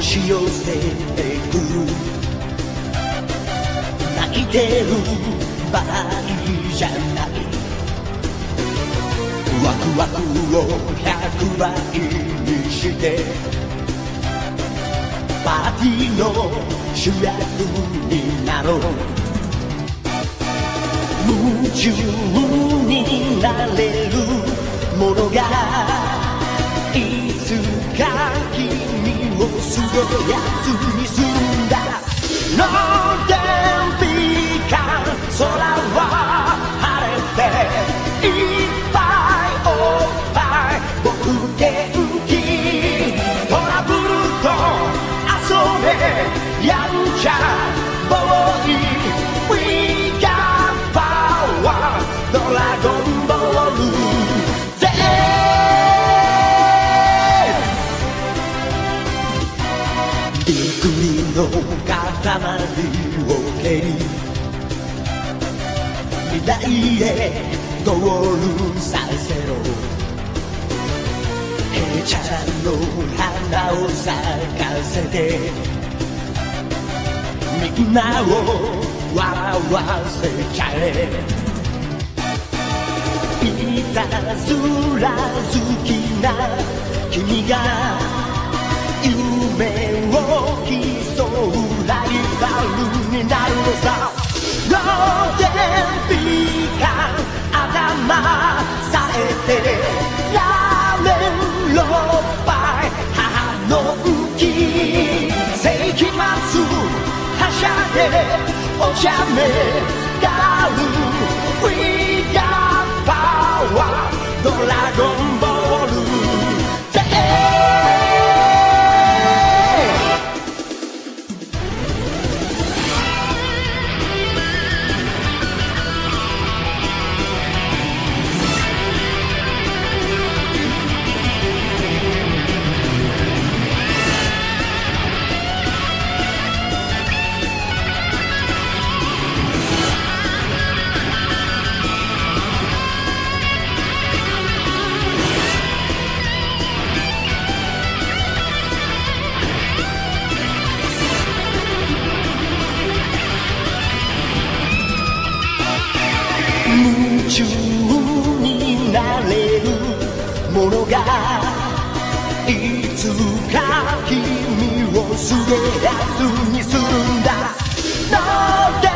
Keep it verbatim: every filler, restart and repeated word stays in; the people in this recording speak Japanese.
し寄せてくる。泣いてる場合じゃない。ワクワクをひゃくばいにしてパーティーの主役になろう。夢中になれるものがいつか君をすげやつにするんだ。の天日間空は晴れていっぱいおっぱい僕元気。トラブルと遊べやんちゃボーイ。 We got power ドラゴンボールぜ。びっくりの塊を蹴り未来へゴールさせろ。ヘチャラの花を咲かせてみんなを笑わせちゃえ。いたずら好きな君が夢を競うライバルになるのさ。ローテンピカ頭さえてラーメンろっぱい母の浮き世紀末はしゃげお茶目ガール We got power ドラゴンボールぜ。夢中になれるものがいつか君をすげやつにするんだ。